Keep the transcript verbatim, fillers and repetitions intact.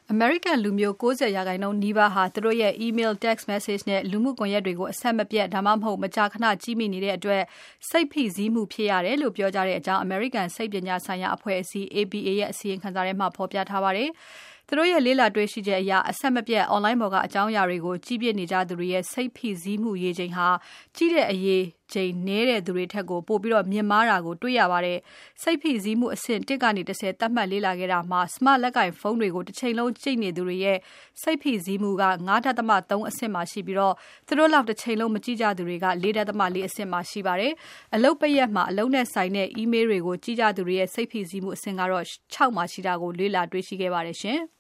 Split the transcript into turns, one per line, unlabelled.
American လူမျိုး၉၀ရာခိုင်နှုန်းနီးပါးဟာသူတို့ရဲ့ email, text message နဲ့လူမှုကွန်ရက်တွေကိုအဆက်မပြတ်ဒါမှမဟုတ်မကြာခဏကြည့်မိနေတဲ့အတွက်စိတ်ဖိစီးမှုဖြစ်ရတယ်လို့ပြောကြတဲ့အကြောင်း American စိတ်ပညာဆိုင်ရာအဖွဲ့အစည်း A P A ရဲ့အစီရင်ခံစာထဲမှာဖော်ပြထားပါတယ်။သူတို့ရဲ့လေ့လာတွေ့ရှိချက်အရအဆက်မပြတ် online ပေါ်ကအကြောင်းအရာတွေကိုကြည့်ပြနေကြသူတွေရဲ့စိတ်ဖိစီးမှုရေချိန်ဟာကြည့်တဲ့အရေးချိန်နည်းတဲ့သူတွေထက်ကိုပိုပြီးတော့မြင့်မားတာကိုတွေ့ရပါတယ်။စိတ်ဖိစီးမှုအဆင့်တစ်ကနေတစ်ဆယ်သတ်မှတ်လေ့လာခဲ့တာမှာ smart လက်ကင်ဖုန်းတွေကိုတစ်ချိန်လုံးကြည့်နေသူတွေရဲ့စိတ်ဖိစီးမှုက၅ဒသမ ၃အဆင့်မှာရှိပြီးတော့သူတို့လောက်တစ်ချိန်လုံးမကြည့်ကြသူတွေက၄ဒသမ ၄အဆင့်မှာရှိပါတယ်။အလုပ်ပိတ်ရက်မှာအလုပ်နဲ့ဆိုင်တဲ့ email တွေကိုကြည့်ကြသူတွေရဲ့စိတ်ဖိစီးမှုအဆင့်ကတော့၆မှာရှိတာကိုလေ့လာတွေ့ရှိခဲ့ပါတယ်ရှင်။